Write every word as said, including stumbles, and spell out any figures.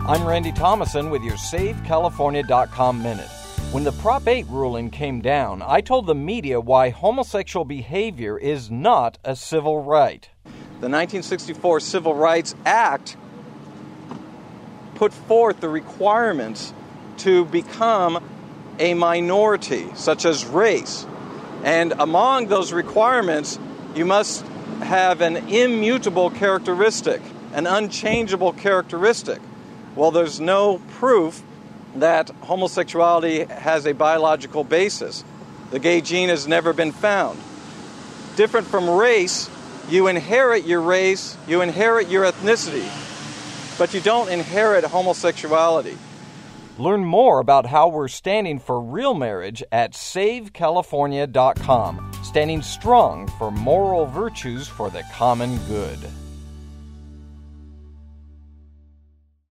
I'm Randy Thomason with your Save California dot com Minute. When the Prop eight ruling came down, I told the media why homosexual behavior is not a civil right. The nineteen sixty-four Civil Rights Act put forth the requirements to become a minority, such as race. And among those requirements, you must have an immutable characteristic, an unchangeable characteristic. Well, there's no proof that homosexuality has a biological basis. The gay gene has never been found. Different from race, you inherit your race, you inherit your ethnicity, but you don't inherit homosexuality. Learn more about how we're standing for real marriage at Save California dot com, standing strong for moral virtues for the common good.